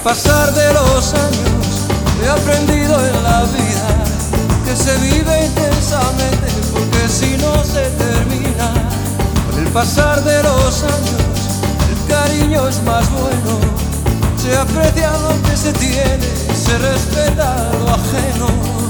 pasar de los años he aprendido en la vida que se vive intensamente, porque si no se termina. Con el pasar de los años el cariño es más bueno, se aprecia lo que se tiene, se respeta lo ajeno.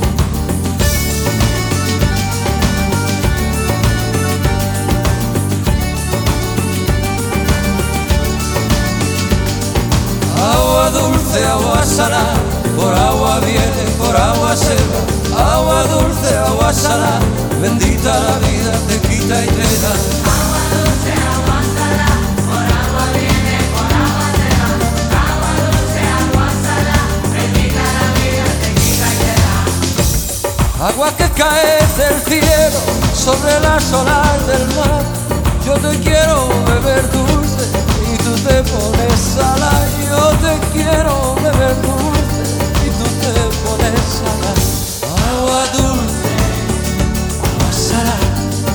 Agua dulce, agua salada, por agua viene, por agua se va. Agua dulce, agua salada, bendita la vida, te quita y te da. Agua dulce, agua salada, por agua viene, por agua se va. Agua dulce, agua salada, bendita la vida, te quita y te da. Agua que cae del cielo sobre las olas del mar. Yo te quiero beber dulce y tú te pones salada. Yo te quiero beber dulce y tú te pones salada. Agua dulce, agua salada.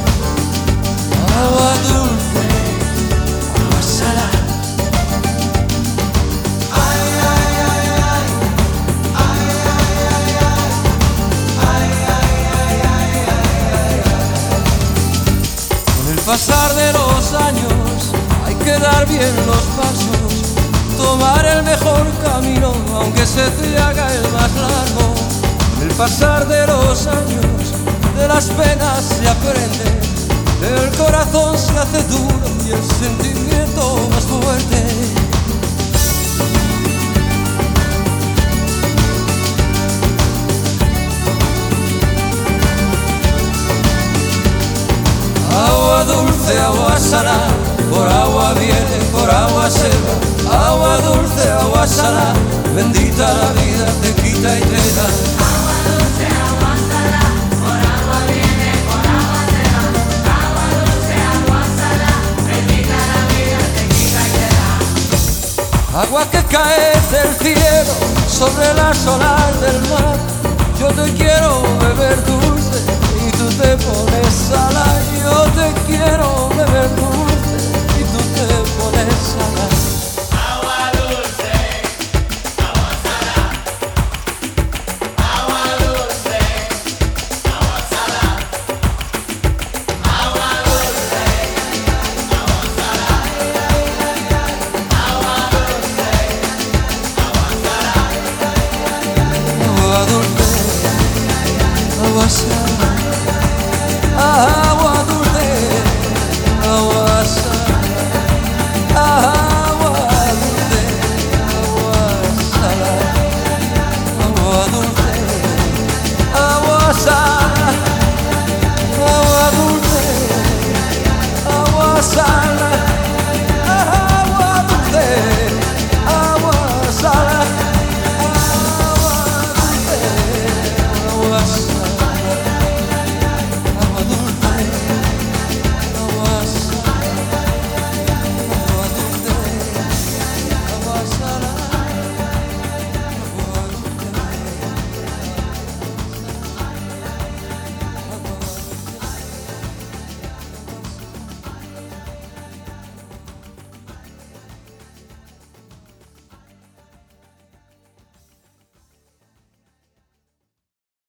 Agua dulce, agua salada. Ay, ay, ay, ay. Ay, ay, ay, ay. Ay, ay, ay, ay, ay, ay. Con el pasar de los años hay que dar bien los pasos, tomar el mejor camino, aunque se te haga el más largo. Con el pasar de los años, de las penas se aprende, el corazón se hace duro y el sentimiento más fuerte. Agua dulce, agua salada, por agua viene, por agua se va. Agua dulce, agua salada, bendita la vida, te quita y te da. Agua dulce, agua salada, por agua viene, por agua se va. Agua dulce, agua salada, bendita la vida, te quita y te da. Agua que cae del cielo sobre las olas del mar. Yo te quiero beber dulce y tú te pones salada. Yo te quiero beber dulce y tú te pones salada. Agua dulce, agua salada. Agua dulce, agua salada. Agua dulce, agua salada. Agua dulce, agua salada. Agua dulce, agua salada. Agua dulce, agua salada. Agua dulce, agua salada. Agua dulce, agua salada. Agua dulce, agua salada.